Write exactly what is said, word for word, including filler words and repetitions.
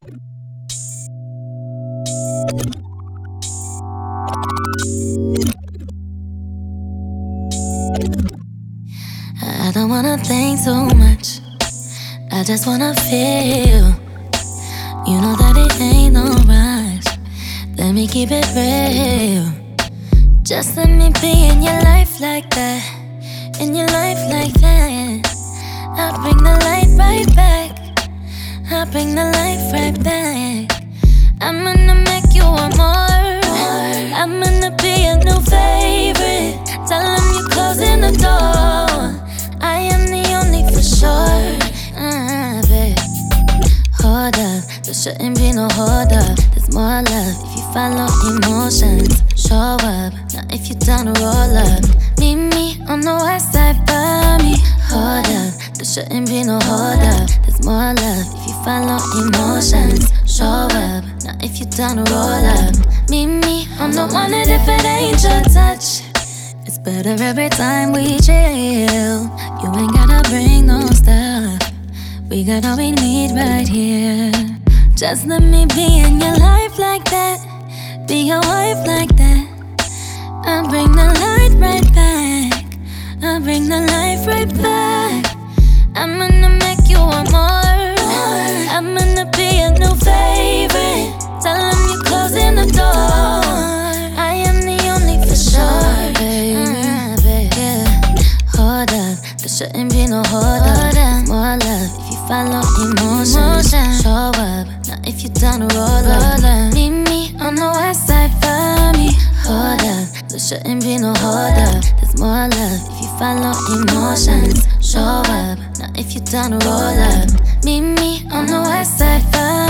I don't wanna think so much, I just wanna feel. You know that it ain't no rush, let me keep it real. Just let me be in your life like that, in your life like that. I'll bring the light right back, I'll bring the light right back. I'm gonna make you want more, I'm gonna be a new favorite. Tell them you're closing the door, I am the only for sure. uh, babe. Hold up, there shouldn't be no hold up. There's more love if you follow emotions. Show up, now if you down to roll up. Meet me on the west side for me. Hold up, there shouldn't be no hold up. There's more love if you follow emotions. Show up, now if you down to roll up. Meet me on the one that if it ain't your touch, it's better every time we chill. You ain't gotta bring no stuff, we got all we need right here. Just let me be in your life like that, be your wife like that. I'll bring the light right back, I'll bring the light right back. I'm gonna make you want more, I'm gonna be a new favorite. Tell them you're closing the door, I am the only for sure, baby. uh, baby. Yeah. Hold up, there shouldn't be no hold up. More love if you follow emotions. Show up, now if you down to roll up. Meet me on the west side for me. Hold up, there shouldn't be no hold up. There's more love if you follow emotions. Show up, now if you down to roll up. Meet me on the west side for me.